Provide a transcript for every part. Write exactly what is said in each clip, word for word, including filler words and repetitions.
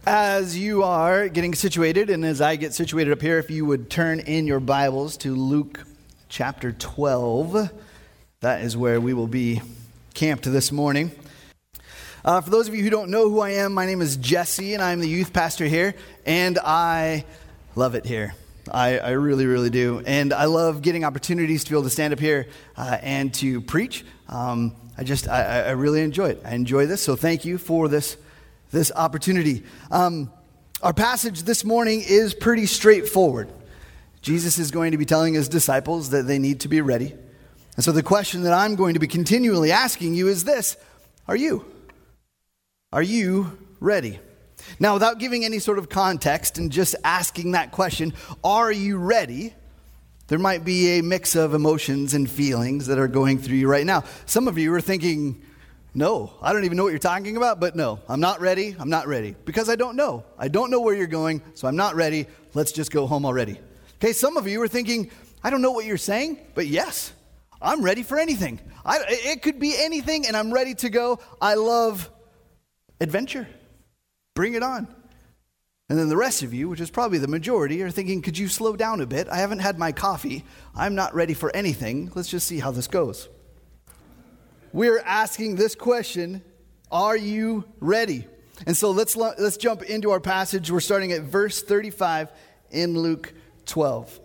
As you are getting situated, and as I get situated up here, if you would turn in your Bibles to Luke chapter twelve, that is where we will be camped this morning. Uh, for those of you who don't know who I am, my name is Jesse, and I'm the youth pastor here, and I love it here. I, I really, really do. And I love getting opportunities to be able to stand up here uh, and to preach. Um, I just, I, I really enjoy it. I enjoy this, so thank you for this this opportunity. Um, our passage this morning is pretty straightforward. Jesus is going to be telling his disciples that they need to be ready. And so the question that I'm going to be continually asking you is this: Are you? Are you ready? Now, without giving any sort of context and just asking that question, are you ready? There might be a mix of emotions and feelings that are going through you right now. Some of you are thinking, no, I don't even know what you're talking about, but no, I'm not ready, I'm not ready. Because I don't know. I don't know where you're going, so I'm not ready. Let's just go home already. Okay, some of you are thinking, I don't know what you're saying, but yes, I'm ready for anything. I, it could be anything, and I'm ready to go. I love adventure. Bring it on. And then the rest of you, which is probably the majority, are thinking, could you slow down a bit? I haven't had my coffee. I'm not ready for anything. Let's just see how this goes. We're asking this question: are you ready? And so let's let's jump into our passage. We're starting at verse thirty-five in Luke twelve.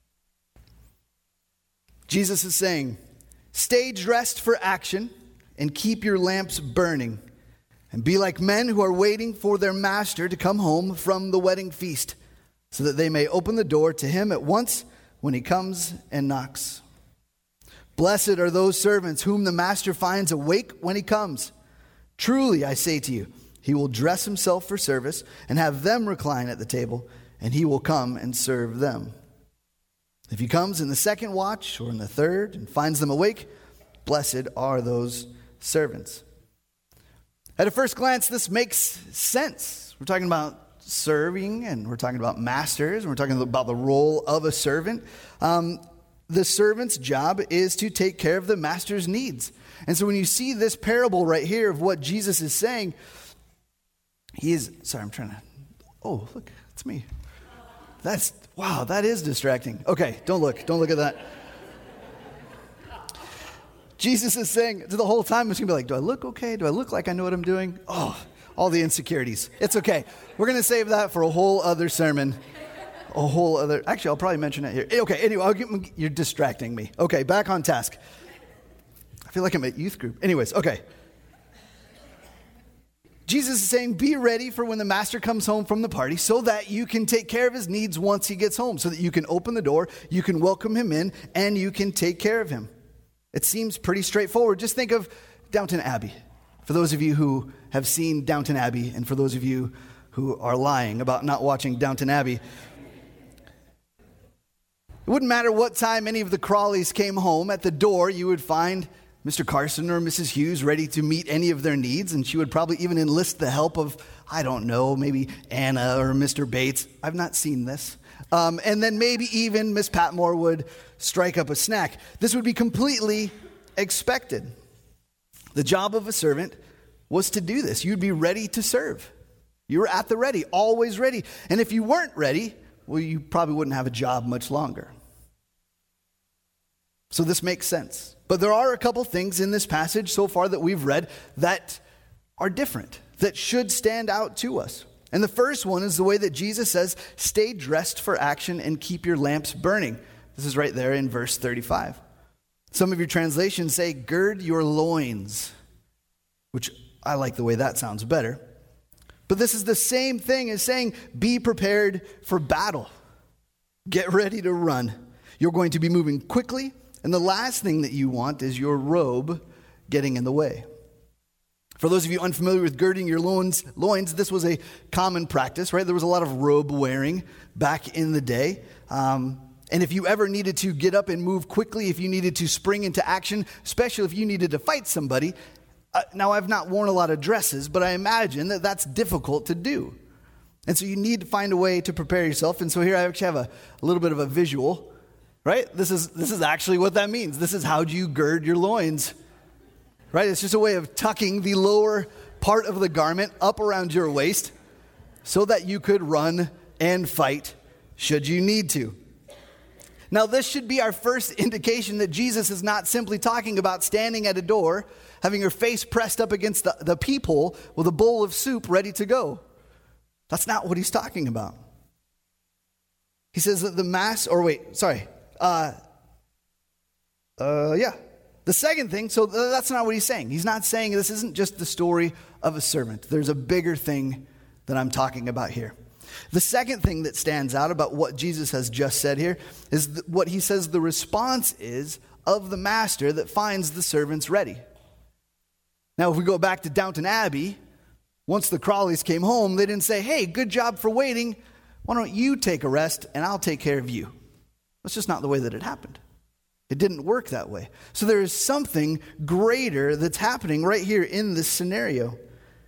Jesus is saying, "Stay dressed for action and keep your lamps burning, and be like men who are waiting for their master to come home from the wedding feast, so that they may open the door to him at once when he comes and knocks. Blessed are those servants whom the master finds awake when he comes. Truly, I say to you, he will dress himself for service and have them recline at the table, and he will come and serve them. If he comes in the second watch or in the third and finds them awake, blessed are those servants." At a first glance, this makes sense. We're talking about serving, and we're talking about masters, and we're talking about the role of a servant. Um, the servant's job is to take care of the master's needs. And so when you see this parable right here of what Jesus is saying, he is, sorry, I'm trying to, oh, look, it's me. That's, wow, that is distracting. Okay, don't look, don't look at that. Jesus is saying to the whole time, it's going to be like, do I look okay? Do I look like I know what I'm doing? Oh, all the insecurities. It's okay. We're going to save that for a whole other sermon. A whole other, actually, I'll probably mention it here. Okay, anyway, I'll get, you're distracting me. Okay, back on task. I feel like I'm at youth group. Anyways, okay. Jesus is saying, be ready for when the master comes home from the party so that you can take care of his needs once he gets home, so that you can open the door, you can welcome him in, and you can take care of him. It seems pretty straightforward. Just think of Downton Abbey. For those of you who have seen Downton Abbey, and for those of you who are lying about not watching Downton Abbey, it wouldn't matter what time any of the Crawleys came home. At the door, you would find Mister Carson or Missus Hughes ready to meet any of their needs, and she would probably even enlist the help of, I don't know, maybe Anna or Mister Bates. I've not seen this. Um, and then maybe even Miss Patmore would strike up a snack. This would be completely expected. The job of a servant was to do this. You'd be ready to serve. You were at the ready, always ready. And if you weren't ready, well, you probably wouldn't have a job much longer. So this makes sense. But there are a couple things in this passage so far that we've read that are different, that should stand out to us. And the first one is the way that Jesus says, stay dressed for action and keep your lamps burning. This is right there in verse thirty-five. Some of your translations say, gird your loins, which I like the way that sounds better. But this is the same thing as saying, be prepared for battle. Get ready to run. You're going to be moving quickly, and the last thing that you want is your robe getting in the way. For those of you unfamiliar with girding your loins, loins, this was a common practice, right? There was a lot of robe wearing back in the day. Um, and if you ever needed to get up and move quickly, if you needed to spring into action, especially if you needed to fight somebody, uh, now I've not worn a lot of dresses, but I imagine that that's difficult to do. And so you need to find a way to prepare yourself. And so here I actually have a, a little bit of a visual, right? This is this is actually what that means. This is how do you gird your loins. Right? It's just a way of tucking the lower part of the garment up around your waist so that you could run and fight should you need to. Now, this should be our first indication that Jesus is not simply talking about standing at a door, having your face pressed up against the, the peephole with a bowl of soup ready to go. That's not what he's talking about. He says that the mass, or wait, sorry, uh, uh, yeah. The second thing, so that's not what he's saying. He's not saying this isn't just the story of a servant. There's a bigger thing that I'm talking about here. The second thing that stands out about what Jesus has just said here is what he says the response is of the master that finds the servants ready. Now, if we go back to Downton Abbey, once the Crawleys came home, they didn't say, hey, good job for waiting. Why don't you take a rest and I'll take care of you? That's just not the way that it happened. It didn't work that way. So there is something greater that's happening right here in this scenario.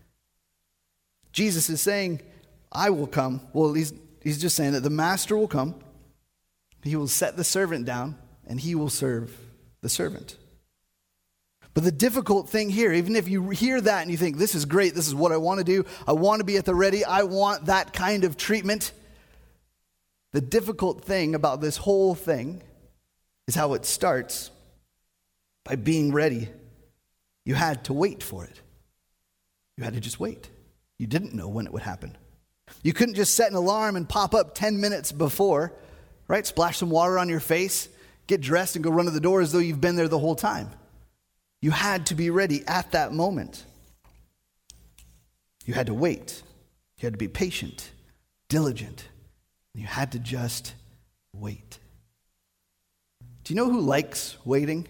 Jesus is saying, I will come. Well, he's, he's just saying that the master will come. He will set the servant down and he will serve the servant. But the difficult thing here, even if you hear that and you think, this is great, this is what I want to do, I want to be at the ready, I want that kind of treatment. The difficult thing about this whole thing is how it starts by being ready. You had to wait for it. You had to just wait. You didn't know when it would happen. You couldn't just set an alarm and pop up ten minutes before, right? Splash some water on your face, get dressed and go run to the door as though you've been there the whole time. You had to be ready at that moment. You had to wait. You had to be patient, diligent. You had to just wait. Do you know who likes waiting?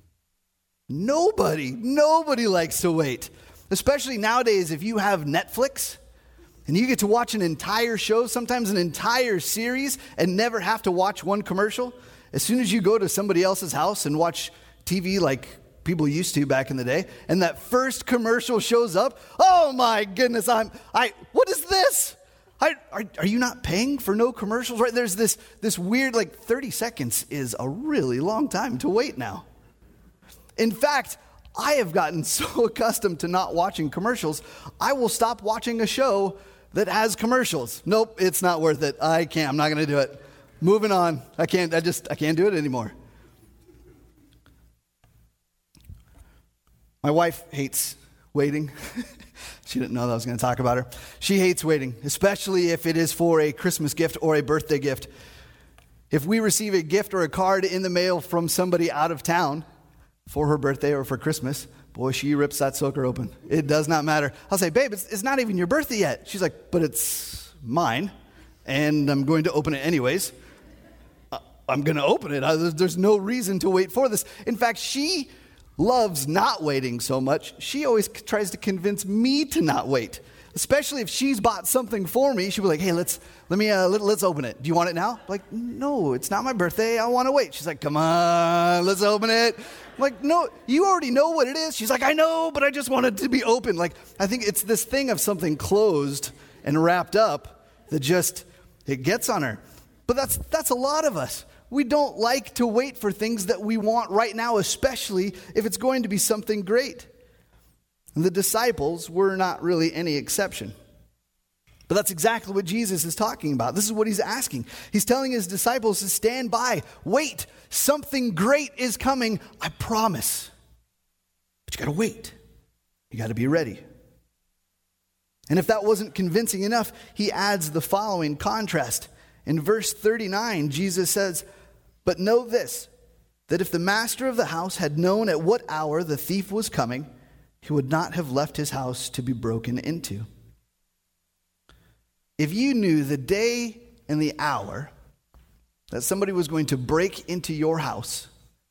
Nobody. Nobody likes to wait. Especially nowadays, if you have Netflix and you get to watch an entire show, sometimes an entire series, and never have to watch one commercial. As soon as you go to somebody else's house and watch T V like people used to back in the day, and that first commercial shows up, oh my goodness, I'm, I, what is this? I, are, are you not paying for no commercials? Right? There's this, this weird, like thirty seconds is a really long time to wait now. In fact, I have gotten so accustomed to not watching commercials, I will stop watching a show that has commercials. Nope, it's not worth it. I can't, I'm not going to do it. Moving on. I can't, I just, I can't do it anymore. My wife hates waiting. She didn't know that I was going to talk about her. She hates waiting, especially if it is for a Christmas gift or a birthday gift. If we receive a gift or a card in the mail from somebody out of town for her birthday or for Christmas, boy, she rips that sucker open. It does not matter. I'll say, babe, it's, it's not even your birthday yet. She's like, but it's mine, and I'm going to open it anyways. Uh, I'm going to open it. I, there's no reason to wait for this. In fact, she loves not waiting so much, she always c- tries to convince me to not wait. Especially if she's bought something for me, she'll be like, hey, let's let me uh, let, let's open it. Do you want it now? I'm like, no, it's not my birthday. I want to wait. She's like, come on, let's open it. I'm like, no, you already know what it is. She's like, I know, but I just want it to be open. Like, I think it's this thing of something closed and wrapped up that just, it gets on her. But that's that's a lot of us. We don't like to wait for things that we want right now, especially if it's going to be something great. And the disciples were not really any exception. But that's exactly what Jesus is talking about. This is what he's asking. He's telling his disciples to stand by, wait, something great is coming, I promise. But you got to wait. You got to be ready. And if that wasn't convincing enough, he adds the following contrast. In verse thirty-nine, Jesus says, but know this, that if the master of the house had known at what hour the thief was coming, he would not have left his house to be broken into. If you knew the day and the hour that somebody was going to break into your house,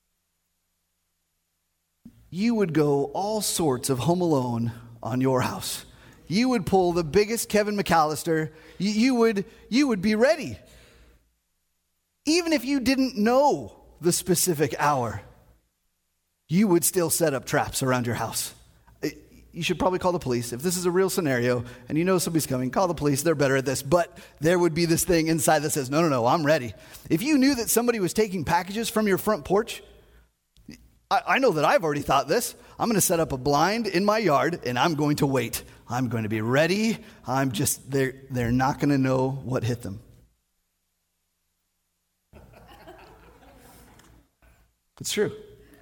you would go all sorts of Home Alone on your house. You would pull the biggest Kevin McAllister. You, you would, you would be ready. Even if you didn't know the specific hour, you would still set up traps around your house. You should probably call the police. If this is a real scenario and you know somebody's coming, call the police. They're better at this. But there would be this thing inside that says, no, no, no, I'm ready. If you knew that somebody was taking packages from your front porch, I, I know that I've already thought this. I'm going to set up a blind in my yard, and I'm going to wait. I'm going to be ready. I'm just, they're, they're not going to know what hit them. It's true.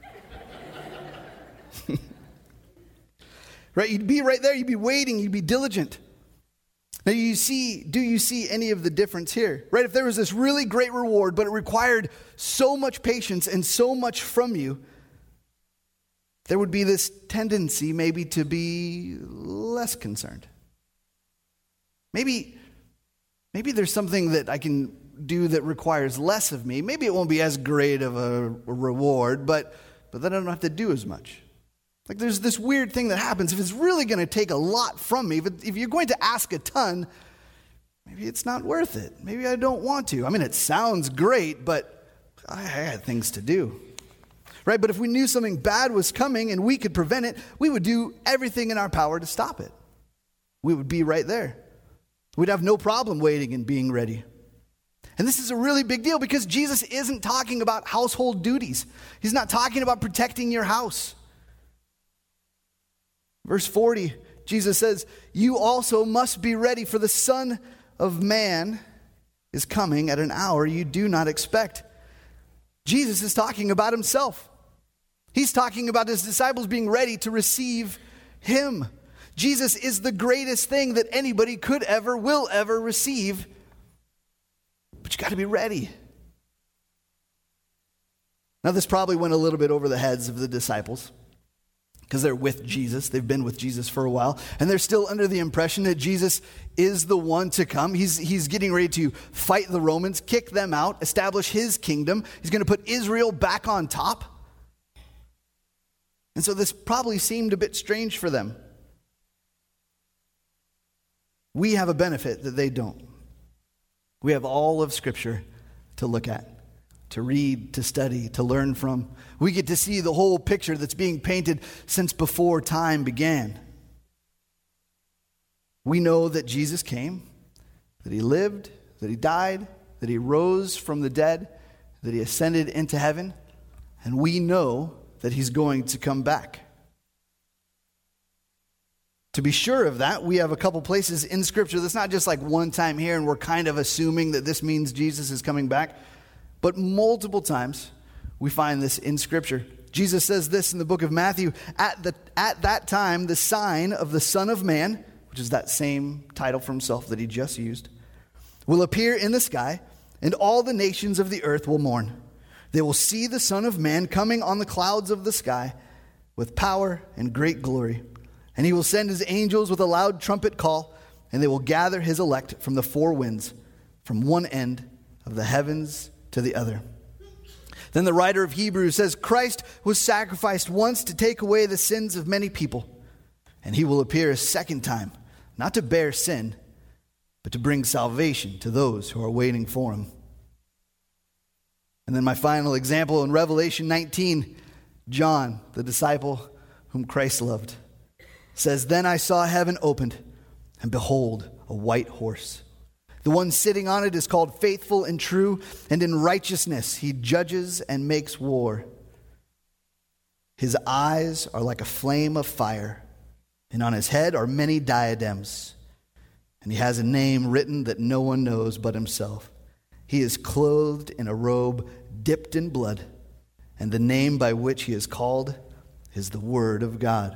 Right? You'd be right there. You'd be waiting. You'd be diligent. Now, you see, do you see any of the difference here? Right? If there was this really great reward, but it required so much patience and so much from you, there would be this tendency maybe to be less concerned. Maybe, maybe there's something that I can do that requires less of me. Maybe it won't be as great of a reward, but, but then I don't have to do as much. Like there's this weird thing that happens. If it's really going to take a lot from me, if, it, if you're going to ask a ton, maybe it's not worth it. Maybe I don't want to. I mean, it sounds great, but I, I had things to do. Right? But if we knew something bad was coming and we could prevent it, we would do everything in our power to stop it. We would be right there. We'd have no problem waiting and being ready. And this is a really big deal because Jesus isn't talking about household duties. He's not talking about protecting your house. Verse forty, Jesus says, "You also must be ready, for the Son of Man is coming at an hour you do not expect." Jesus is talking about himself. He's talking about his disciples being ready to receive him. Jesus is the greatest thing that anybody could ever, will ever receive. But you got to be ready. Now, this probably went a little bit over the heads of the disciples, because they're with Jesus. They've been with Jesus for a while. And they're still under the impression that Jesus is the one to come. He's, he's getting ready to fight the Romans, kick them out, establish his kingdom. He's going to put Israel back on top. And so this probably seemed a bit strange for them. We have a benefit that they don't. We have all of Scripture to look at, to read, to study, to learn from. We get to see the whole picture that's being painted since before time began. We know that Jesus came, that he lived, that he died, that he rose from the dead, that he ascended into heaven, and we know that he's going to come back. To be sure of that, we have a couple places in Scripture that's not just like one time here and we're kind of assuming that this means Jesus is coming back. But multiple times we find this in Scripture. Jesus says this in the book of Matthew, at the at that time the sign of the Son of Man, which is that same title for himself that he just used, will appear in the sky, and all the nations of the earth will mourn. They will see the Son of Man coming on the clouds of the sky with power and great glory. And he will send his angels with a loud trumpet call, and they will gather his elect from the four winds, from one end of the heavens to the other. Then the writer of Hebrews says, Christ was sacrificed once to take away the sins of many people, and he will appear a second time, not to bear sin, but to bring salvation to those who are waiting for him. And then my final example in Revelation nineteen, John, the disciple whom Christ loved, says, Then I saw heaven opened, and behold, a white horse. The one sitting on it is called Faithful and True, and in righteousness he judges and makes war. His eyes are like a flame of fire, and on his head are many diadems. And he has a name written that no one knows but himself. He is clothed in a robe dipped in blood, and the name by which he is called is the Word of God.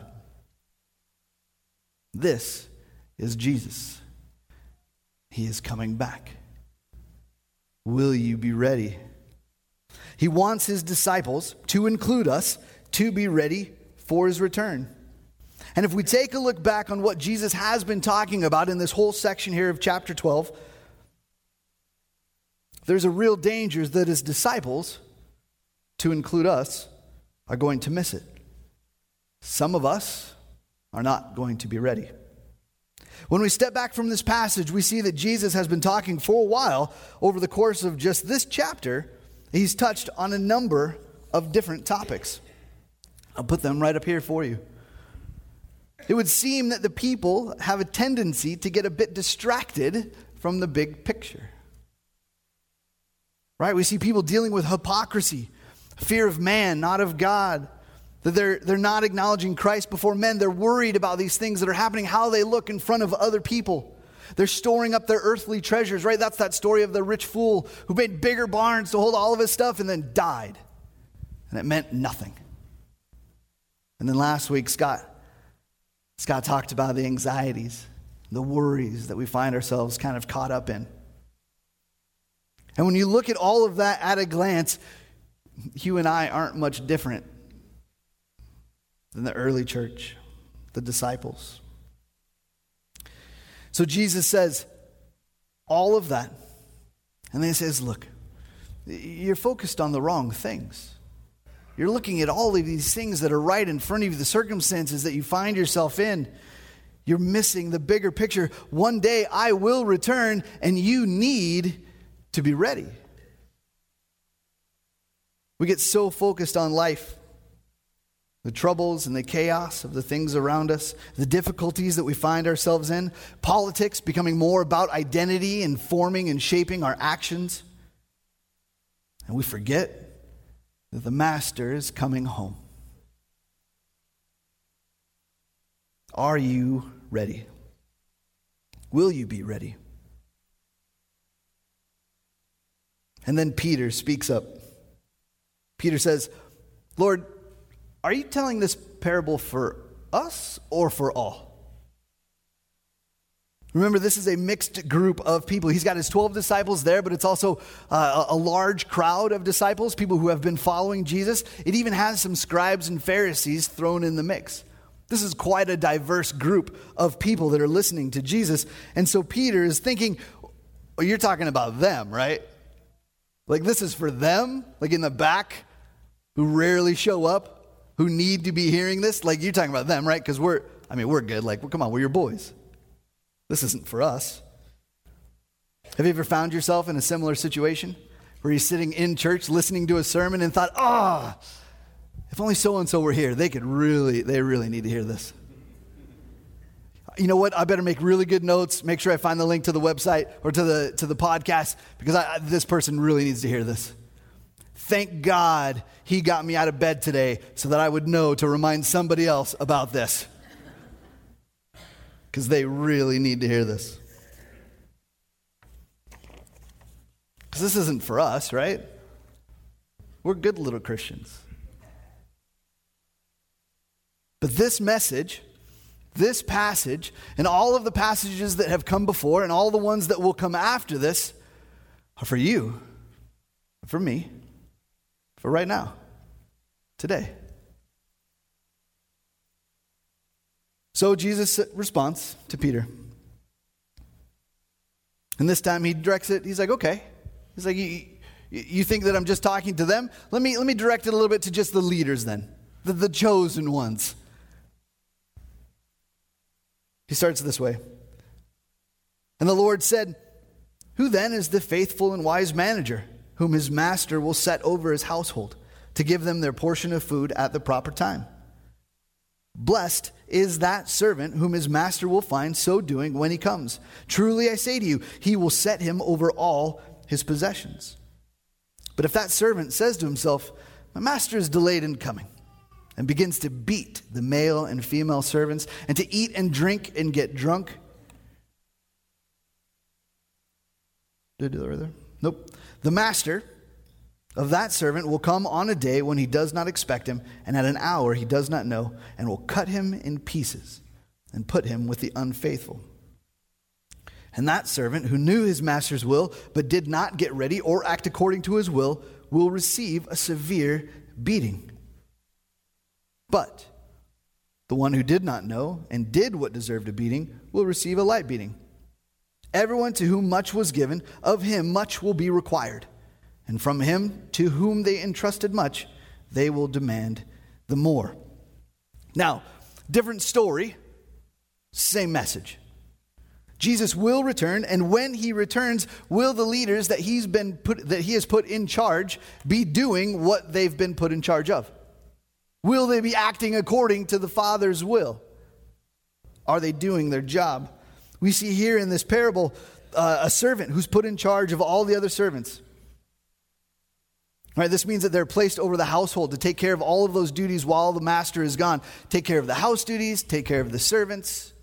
This is Jesus. He is coming back. Will you be ready? He wants his disciples, to include us, to be ready for his return. And if we take a look back on what Jesus has been talking about in this whole section here of chapter twelve, there's a real danger that his disciples, to include us, are going to miss it. Some of us are not going to be ready. When we step back from this passage, we see that Jesus has been talking for a while over the course of just this chapter. He's touched on a number of different topics. I'll put them right up here for you. It would seem that the people have a tendency to get a bit distracted from the big picture. Right? We see people dealing with hypocrisy, fear of man, not of God, That they're, they're not acknowledging Christ before men. They're worried about these things that are happening, how they look in front of other people. They're storing up their earthly treasures, right? That's that story of the rich fool who made bigger barns to hold all of his stuff and then died. And it meant nothing. And then last week, Scott, Scott talked about the anxieties, the worries that we find ourselves kind of caught up in. And when you look at all of that at a glance, you and I aren't much different than the early church, the disciples. So Jesus says all of that, and then he says, look, you're focused on the wrong things. You're looking at all of these things that are right in front of you, the circumstances that you find yourself in. You're missing the bigger picture. One day I will return, and you need to be ready. We get so focused on life, the troubles and the chaos of the things around us, the difficulties that we find ourselves in, politics becoming more about identity and forming and shaping our actions. And we forget that the Master is coming home. Are you ready? Will you be ready? And then Peter speaks up. Peter says, Lord, are you telling this parable for us or for all? Remember, this is a mixed group of people. He's got his twelve disciples there, but it's also uh, a large crowd of disciples, people who have been following Jesus. It even has some scribes and Pharisees thrown in the mix. This is quite a diverse group of people that are listening to Jesus. And so Peter is thinking, oh, you're talking about them, right? Like this is for them, like in the back, who rarely show up, who need to be hearing this. Like you're talking about them, right? Because we're, I mean, we're good. Like, well, come on, we're your boys. This isn't for us. Have you ever found yourself in a similar situation where you're sitting in church listening to a sermon and thought, ah, oh, if only so-and-so were here, they could really, they really need to hear this. You know what? I better make really good notes, make sure I find the link to the website or to the to the podcast because I, this person really needs to hear this. Thank God he got me out of bed today so that I would know to remind somebody else about this. Because they really need to hear this. Because this isn't for us, right? We're good little Christians. But this message, this passage, and all of the passages that have come before, and all the ones that will come after this, are for you, for me, for right now, today. So Jesus' response to Peter. And this time he directs it, he's like, okay. He's like, you, you think that I'm just talking to them? Let me, let me direct it a little bit to just the leaders then, the, the chosen ones. He starts this way. And the Lord said, who then is the faithful and wise manager whom his master will set over his household to give them their portion of food at the proper time? Blessed is that servant whom his master will find so doing when he comes. Truly I say to you, he will set him over all his possessions. But if that servant says to himself, my master is delayed in coming, and begins to beat the male and female servants, and to eat and drink and get drunk. Did I do that right there? Nope. The master of that servant will come on a day when he does not expect him, and at an hour he does not know, and will cut him in pieces and put him with the unfaithful. And that servant who knew his master's will, but did not get ready or act according to his will, will receive a severe beating. But the one who did not know and did what deserved a beating will receive a light beating. Everyone to whom much was given, of him much will be required. And from him to whom they entrusted much, they will demand the more. Now, different story, same message. Jesus will return, and when he returns, will the leaders that he's been put that he has put in charge be doing what they've been put in charge of? Will they be acting according to the Father's will? Are they doing their job? We see here in this parable uh, a servant who's put in charge of all the other servants. Right? This means that they're placed over the household to take care of all of those duties while the master is gone. Take care of the house duties, take care of the servants.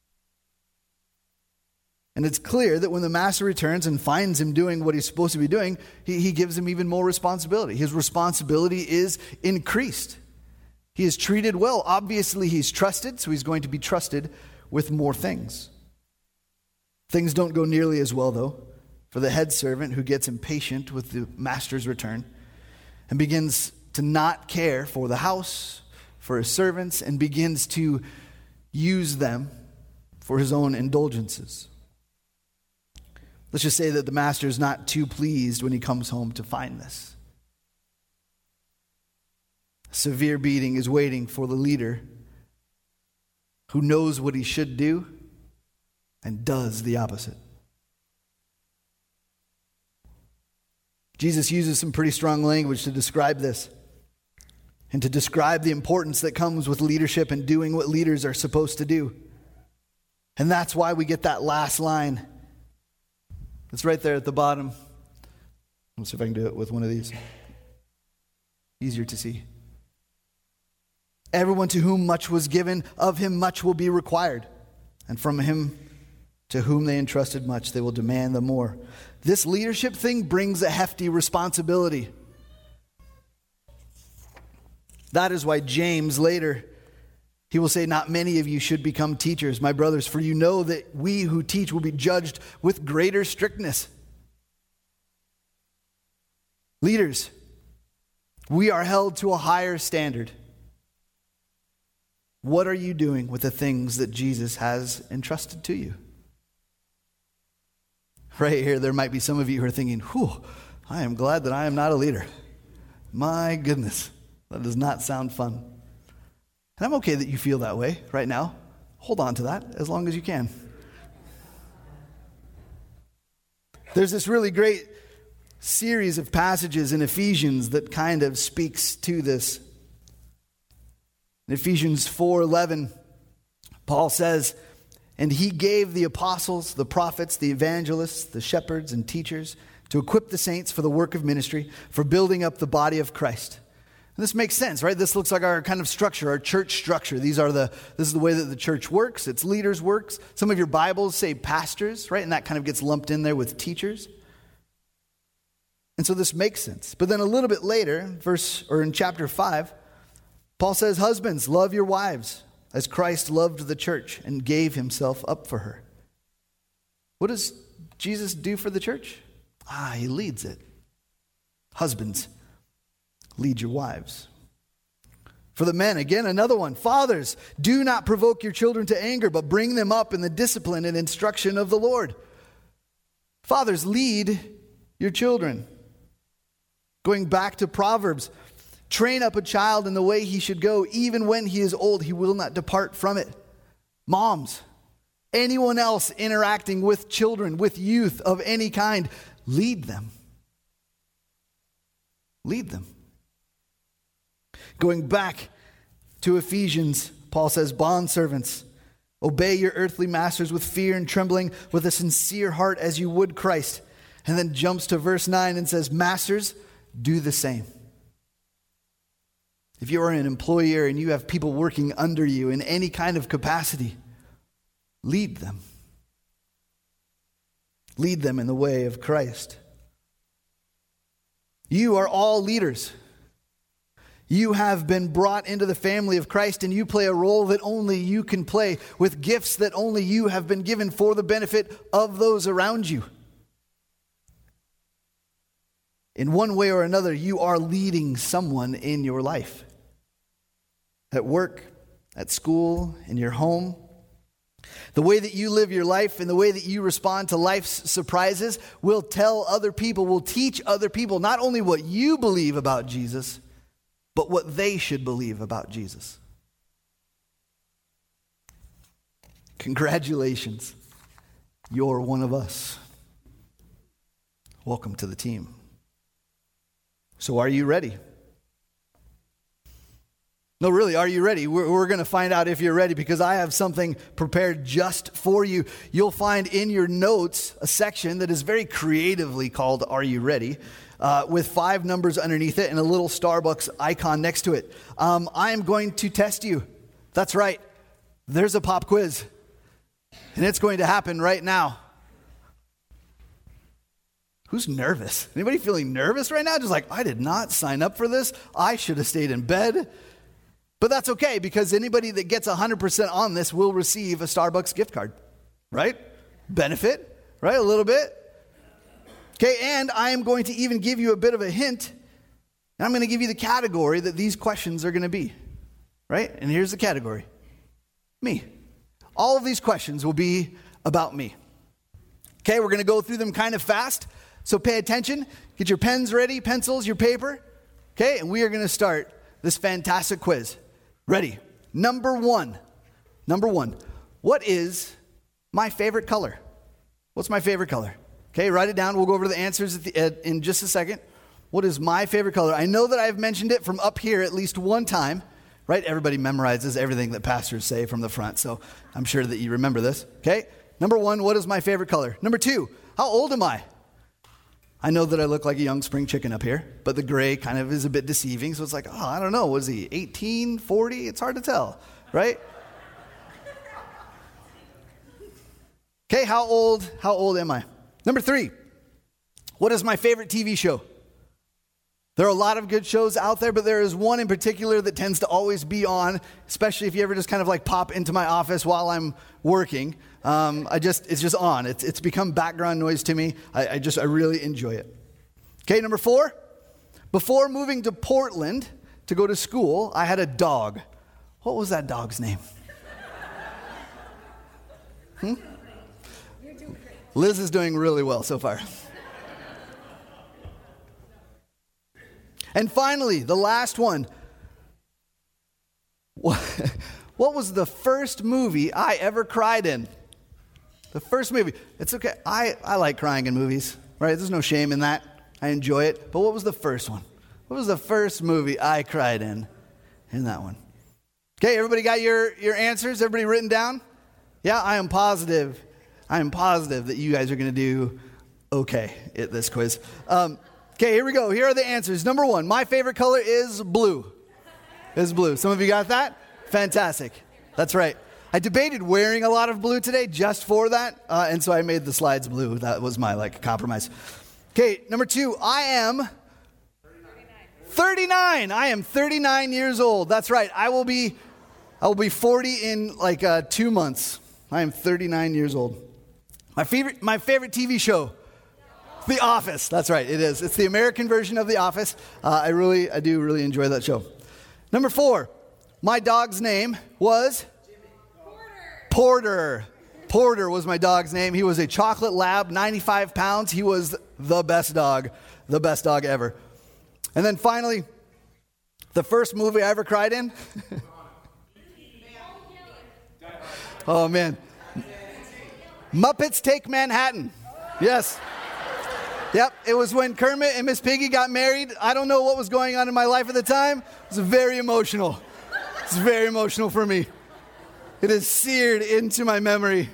And it's clear that when the master returns and finds him doing what he's supposed to be doing, he, he gives him even more responsibility. His responsibility is increased. He is treated well. Obviously, he's trusted, so he's going to be trusted with more things. Things don't go nearly as well, though, for the head servant who gets impatient with the master's return and begins to not care for the house, for his servants, and begins to use them for his own indulgences. Let's just say that the master is not too pleased when he comes home to find this. A severe beating is waiting for the leader who knows what he should do and does the opposite. Jesus uses some pretty strong language to describe this and to describe the importance that comes with leadership and doing what leaders are supposed to do. And that's why we get that last line. It's right there at the bottom. Let's see if I can do it with one of these. Easier to see. Everyone to whom much was given, of him much will be required. And from him to whom they entrusted much, they will demand the more. This leadership thing brings a hefty responsibility. That is why James later, he will say, not many of you should become teachers, my brothers, for you know that we who teach will be judged with greater strictness. Leaders, we are held to a higher standard. What are you doing with the things that Jesus has entrusted to you? Right here, there might be some of you who are thinking, whew, I am glad that I am not a leader. My goodness, that does not sound fun. And I'm okay that you feel that way right now. Hold on to that as long as you can. There's this really great series of passages in Ephesians that kind of speaks to this. In Ephesians four eleven, Paul says, and he gave the apostles, the prophets, the evangelists, the shepherds, and teachers to equip the saints for the work of ministry, for building up the body of Christ. And this makes sense, right? This looks like our kind of structure, our church structure. These are the, this is the way that the church works. Its leaders works. Some of your Bibles say pastors, right? And that kind of gets lumped in there with teachers. And so this makes sense. But then a little bit later, verse or in chapter five, Paul says, husbands, love your wives as Christ loved the church and gave himself up for her. What does Jesus do for the church? Ah, he leads it. Husbands, lead your wives. For the men, again, another one. Fathers, do not provoke your children to anger, but bring them up in the discipline and instruction of the Lord. Fathers, lead your children. Going back to Proverbs, train up a child in the way he should go. Even when he is old, he will not depart from it. Moms, anyone else interacting with children, with youth of any kind, lead them. Lead them. Going back to Ephesians, Paul says, bondservants, obey your earthly masters with fear and trembling, with a sincere heart as you would Christ. And then jumps to verse nine and says, masters, do the same. If you are an employer and you have people working under you in any kind of capacity, lead them. Lead them in the way of Christ. You are all leaders. You have been brought into the family of Christ, and you play a role that only you can play, with gifts that only you have been given for the benefit of those around you. In one way or another, you are leading someone in your life. At work, at school, in your home. The way that you live your life and the way that you respond to life's surprises will tell other people, will teach other people not only what you believe about Jesus, but what they should believe about Jesus. Congratulations. You're one of us. Welcome to the team. So are you ready? No, really, are you ready? We're, we're going to find out if you're ready, because I have something prepared just for you. You'll find in your notes a section that is very creatively called Are You Ready? Uh, uh, with five numbers underneath it and a little Starbucks icon next to it. Um, I am going to test you. That's right. There's a pop quiz. And it's going to happen right now. Who's nervous? Anybody feeling nervous right now? Just like, I did not sign up for this. I should have stayed in bed. But that's okay, because anybody that gets one hundred percent on this will receive a Starbucks gift card, right? Benefit, right? A little bit. Okay, and I am going to even give you a bit of a hint. And I'm going to give you the category that these questions are going to be, right? And here's the category. Me. All of these questions will be about me. Okay, we're going to go through them kind of fast. So pay attention. Get your pens ready, pencils, your paper. Okay, and we are going to start this fantastic quiz. Ready? Number one. Number one. What is my favorite color? What's my favorite color? Okay, write it down. We'll go over the answers at the, at, in just a second. What is my favorite color? I know that I've mentioned it from up here at least one time, right? Everybody memorizes everything that pastors say from the front, so I'm sure that you remember this. Okay, number one, what is my favorite color? Number two, how old am I? I know that I look like a young spring chicken up here, but the gray kind of is a bit deceiving, so it's like, oh, I don't know. Was he eighteen, forty? It's hard to tell, right? Okay, how old, how old am I? Number three, what is my favorite T V show? There are a lot of good shows out there, but there is one in particular that tends to always be on, especially if you ever just kind of like pop into my office while I'm working. Um, I just, it's just on. It's it's become background noise to me. I, I just, I really enjoy it. Okay, number four. Before moving to Portland to go to school, I had a dog. What was that dog's name? Hmm? Liz is doing really well so far. And finally, the last one. What was the first movie I ever cried in? The first movie. It's okay. I, I like crying in movies, right? There's no shame in that. I enjoy it. But what was the first one? What was the first movie I cried in? In that one. Okay, everybody got your, your answers? Everybody written down? Yeah, I am positive. I am positive that you guys are going to do okay at this quiz. Um, okay, here we go. Here are the answers. Number one, my favorite color is blue. Is blue. Some of you got that? Fantastic. That's right. I debated wearing a lot of blue today just for that, uh, and so I made the slides blue. That was my like compromise. Okay, number two, I am thirty-nine. I am thirty-nine years old. That's right. I will be, I will be forty in like uh, two months. I am thirty-nine years old. My favorite, my favorite T V show, The Office. That's right. It is. It's the American version of The Office. Uh, I really, I do really enjoy that show. Number four, my dog's name was Porter. Porter was my dog's name. He was a chocolate lab, ninety-five pounds. He was the best dog, the best dog ever. And then finally, the first movie I ever cried in. Oh, man. Muppets Take Manhattan. Yes. Yep, it was when Kermit and Miss Piggy got married. I don't know what was going on in my life at the time. It was very emotional. It's very emotional for me. It is seared into my memory.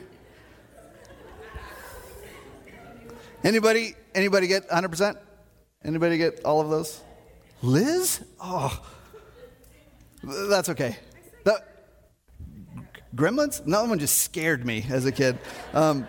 Anybody, anybody get one hundred percent? Anybody get all of those? Liz? Oh, that's okay. That, Gremlins? No one just scared me as a kid. Um,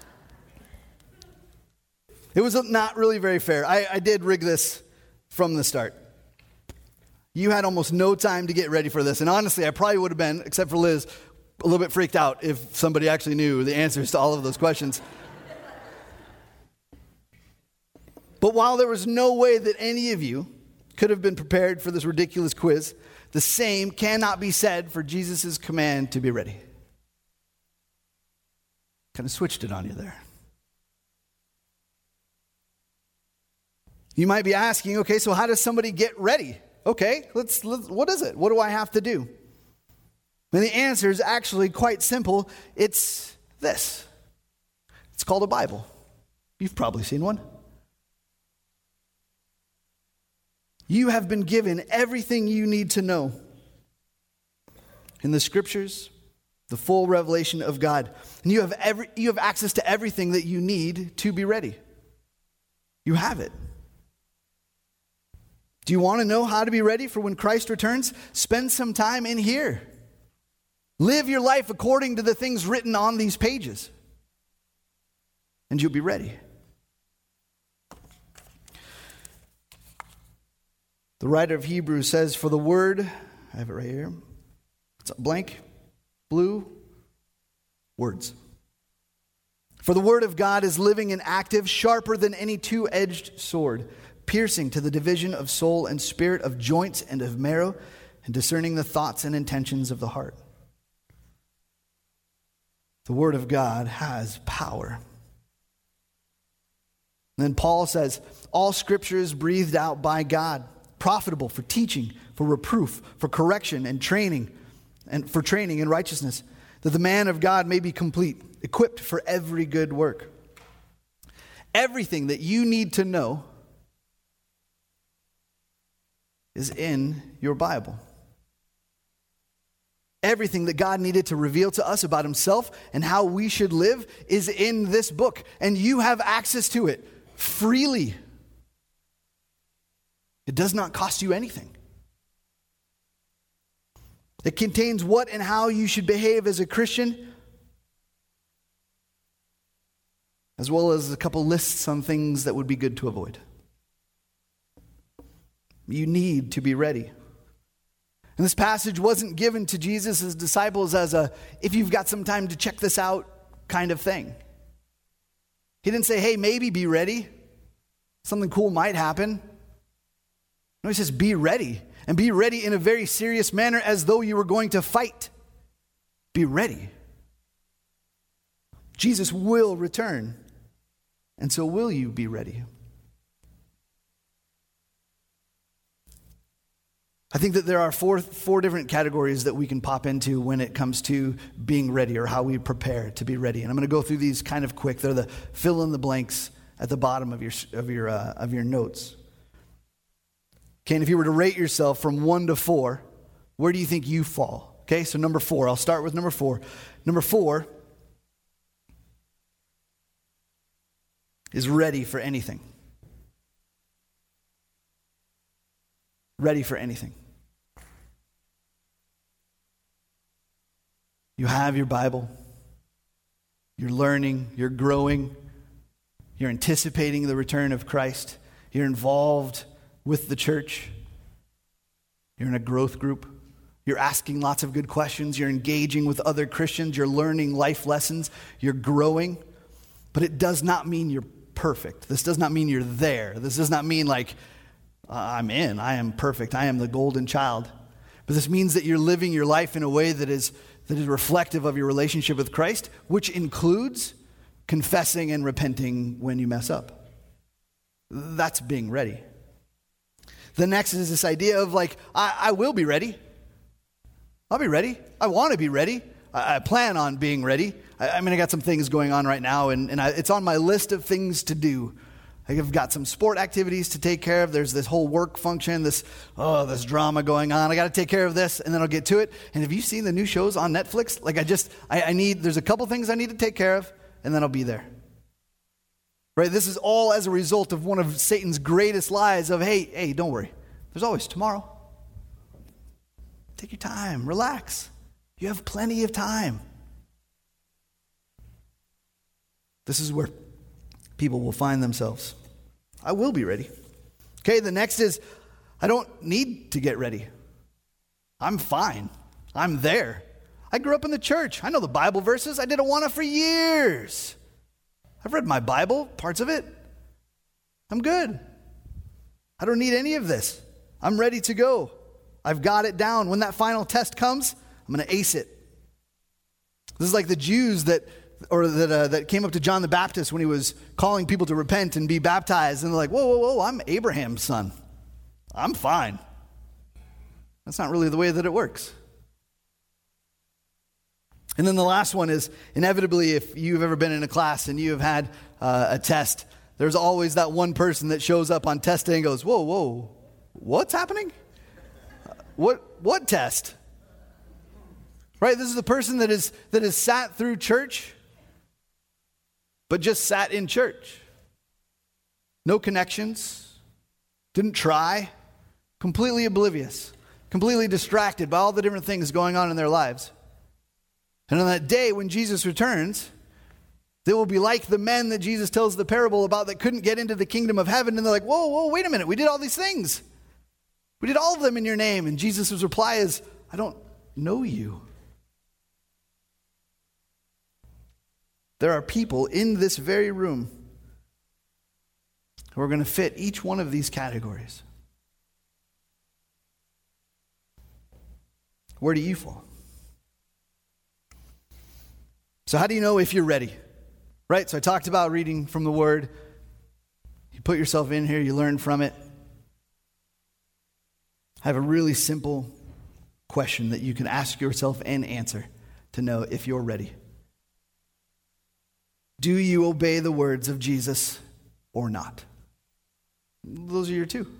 it was not really very fair. I, I did rig this from the start. You had almost no time to get ready for this. And honestly, I probably would have been, except for Liz, a little bit freaked out if somebody actually knew the answers to all of those questions. But while there was no way that any of you could have been prepared for this ridiculous quiz, the same cannot be said for Jesus' command to be ready. Kind of switched it on you there. You might be asking, okay, so how does somebody get ready? Okay, let's, let's what is it? What do I have to do? And the answer is actually quite simple. It's this. It's called a Bible. You've probably seen one. You have been given everything you need to know in the scriptures, the full revelation of God. And you have every you have access to everything that you need to be ready. You have it. Do you want to know how to be ready for when Christ returns? Spend some time in here. Live your life according to the things written on these pages, and you'll be ready. The writer of Hebrews says, for the word, I have it right here, it's blank, blue, words. For the word of God is living and active, sharper than any two-edged sword, piercing to the division of soul and spirit, of joints and of marrow, and discerning the thoughts and intentions of the heart. The word of God has power. And then Paul says, all scripture is breathed out by God, profitable for teaching, for reproof, for correction and training, and for training in righteousness, that the man of God may be complete, equipped for every good work. Everything that you need to know is in your Bible. Everything that God needed to reveal to us about himself and how we should live is in this book, and you have access to it freely. It does not cost you anything. It contains what and how you should behave as a Christian, as well as a couple lists on things that would be good to avoid. You need to be ready. And this passage wasn't given to Jesus' disciples as a, if you've got some time to check this out kind of thing. He didn't say, hey, maybe be ready. Something cool might happen. No, he says, be ready. And be ready in a very serious manner, as though you were going to fight. Be ready. Jesus will return. And so will you be ready? I think that there are four, four different categories that we can pop into when it comes to being ready, or how we prepare to be ready. And I'm going to go through these kind of quick. They're the fill in the blanks at the bottom of your, of your, uh, of your notes. Okay, and if you were to rate yourself from one to four, where do you think you fall? Okay, so number four. I'll start with number four. Number four is ready for anything. Ready for anything. You have your Bible. You're learning. You're growing. You're anticipating the return of Christ. You're involved with the church. You're in a growth group. You're asking lots of good questions. You're engaging with other Christians. You're learning life lessons. You're growing. But it does not mean you're perfect. This does not mean you're there. This does not mean like, Uh, I'm in. I am perfect. I am the golden child. But this means that you're living your life in a way that is that is reflective of your relationship with Christ, which includes confessing and repenting when you mess up. That's being ready. The next is this idea of like, I, I will be ready. I'll be ready. I want to be ready. I, I plan on being ready. I, I mean, I got some things going on right now, and, and I, it's on my list of things to do. I've got some sport activities to take care of. There's this whole work function, this oh, this drama going on. I got to take care of this, and then I'll get to it. And have you seen the new shows on Netflix? Like I just, I, I need, there's a couple things I need to take care of, and then I'll be there. Right? This is all as a result of one of Satan's greatest lies of, hey, hey, don't worry. There's always tomorrow. Take your time. Relax. You have plenty of time. This is where people will find themselves. I will be ready. Okay, the next is, I don't need to get ready. I'm fine. I'm there. I grew up in the church. I know the Bible verses. I did Awana for years. I've read my Bible, parts of it. I'm good. I don't need any of this. I'm ready to go. I've got it down. When that final test comes, I'm going to ace it. This is like the Jews that or that uh, that came up to John the Baptist when he was calling people to repent and be baptized. And they're like, whoa, whoa, whoa, I'm Abraham's son. I'm fine. That's not really the way that it works. And then the last one is, inevitably, if you've ever been in a class and you have had uh, a test, there's always that one person that shows up on test day and goes, whoa, whoa, what's happening? What what test? Right? This is the person that is that has sat through church, but just sat in church. No connections. Didn't try. completely oblivious, completely distracted by all the different things going on in their lives. And on that day when Jesus returns, they will be like the men that Jesus tells the parable about that couldn't get into the kingdom of heaven. And they're like, whoa, whoa, wait a minute. We did all these things. We did all of them in your name. And Jesus' reply is, I don't know you. There are people in this very room who are going to fit each one of these categories. Where do you fall? So how do you know if you're ready? Right, so I talked about reading from the Word. You put yourself in here, you learn from it. I have a really simple question that you can ask yourself and answer to know if you're ready. Do you obey the words of Jesus or not? Those are your two.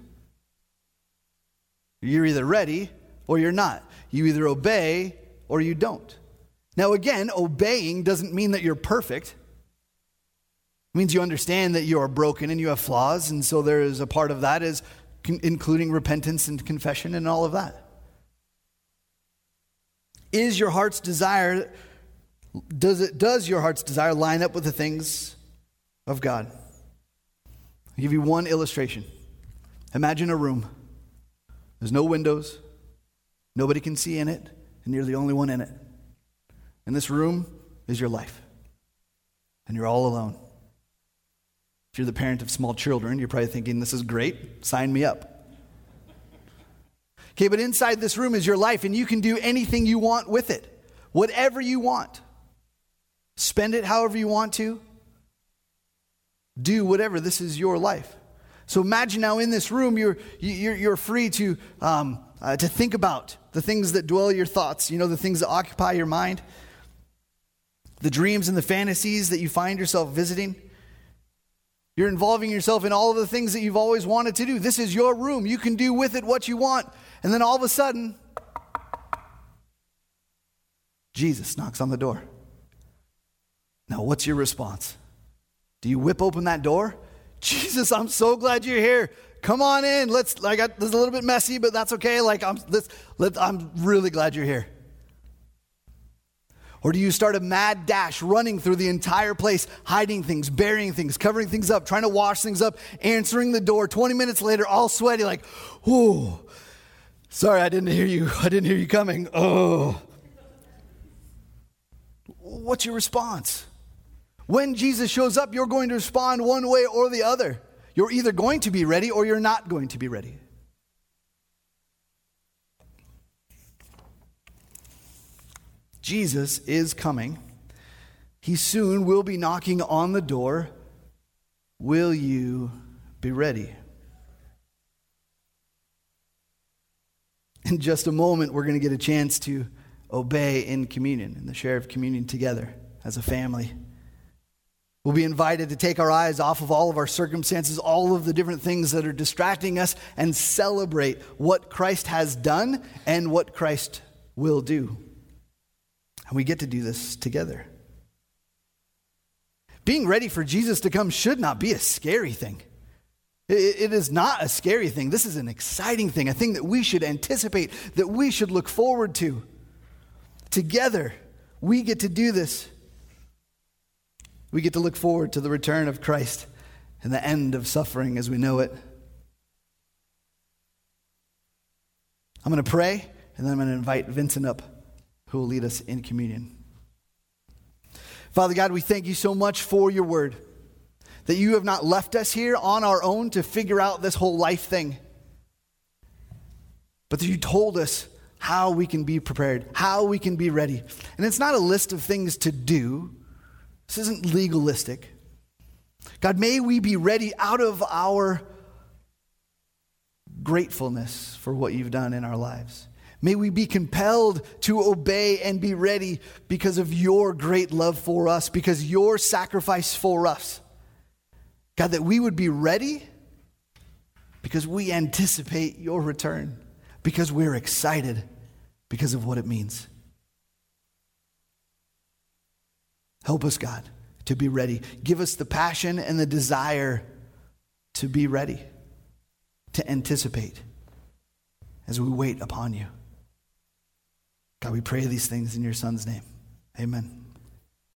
You're either ready or you're not. You either obey or you don't. Now again, obeying doesn't mean that you're perfect. It means you understand that you are broken and you have flaws, and so there is a part of that is con- including repentance and confession and all of that. Is your heart's desire, does it, does your heart's desire line up with the things of God? I'll give you one illustration. Imagine a room. There's no windows. Nobody can see in it, and you're the only one in it. And this room is your life. And you're all alone. If you're the parent of small children, you're probably thinking, this is great, sign me up. Okay, but inside this room is your life, and you can do anything you want with it. Whatever you want. Spend it however you want to. Do whatever. This is your life. So imagine now in this room, you're you're, you're free to um, uh, to think about the things that dwell your thoughts. You know, the things that occupy your mind. The dreams and the fantasies that you find yourself visiting. You're involving yourself in all of the things that you've always wanted to do. This is your room. You can do with it what you want. And then all of a sudden, Jesus knocks on the door. Now, what's your response? Do you whip open that door? Jesus, I'm so glad you're here. Come on in. Let's. Like, this is a little bit messy, but that's okay. Like, I'm. Let's. Let. I'm really glad you're here. Or do you start a mad dash running through the entire place, hiding things, burying things, covering things up, trying to wash things up, answering the door, twenty minutes later, all sweaty, like, whoo, sorry, I didn't hear you. I didn't hear you coming. Oh. What's your response? When Jesus shows up, you're going to respond one way or the other. You're either going to be ready or you're not going to be ready. Jesus is coming. He soon will be knocking on the door. Will you be ready? In just a moment, we're going to get a chance to obey in communion, and the share of communion together as a family. We'll be invited to take our eyes off of all of our circumstances, all of the different things that are distracting us, and celebrate what Christ has done and what Christ will do. And we get to do this together. Being ready for Jesus to come should not be a scary thing. It, it is not a scary thing. This is an exciting thing, a thing that we should anticipate, that we should look forward to. Together, we get to do this. We get to look forward to the return of Christ and the end of suffering as we know it. I'm going to pray, and then I'm going to invite Vincent up, who will lead us in communion. Father God, we thank you so much for your word, that you have not left us here on our own to figure out this whole life thing, but that you told us how we can be prepared, how we can be ready. And it's not a list of things to do. This isn't legalistic. God, may we be ready out of our gratefulness for what you've done in our lives. May we be compelled to obey and be ready because of your great love for us, because your sacrifice for us. God, that we would be ready because we anticipate your return, because we're excited because of what it means. Help us, God, to be ready. Give us the passion and the desire to be ready, to anticipate, as we wait upon you. God, we pray these things in your Son's name. Amen.